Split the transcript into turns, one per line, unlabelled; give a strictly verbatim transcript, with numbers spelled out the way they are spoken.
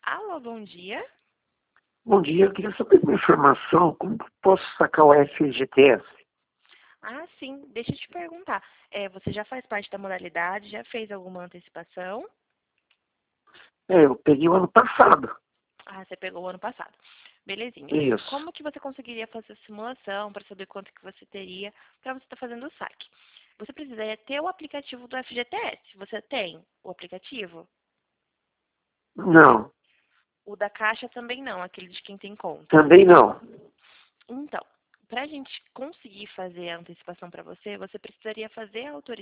Alô, bom dia.
Bom dia, eu queria saber uma informação, como que eu posso sacar o F G T S?
Ah, sim, deixa eu te perguntar. É, você já faz parte da modalidade, já fez alguma antecipação?
É, eu peguei o ano passado.
Ah, você pegou o ano passado. Belezinha.
Isso.
Como que você conseguiria fazer a simulação para saber quanto que você teria para você estar fazendo o saque? Você precisaria ter o aplicativo do F G T S. Você tem o aplicativo?
Não,
O da Caixa também não, aquele de quem tem conta.
também não.
Então, para a gente conseguir fazer a antecipação para você, você precisaria fazer a autorização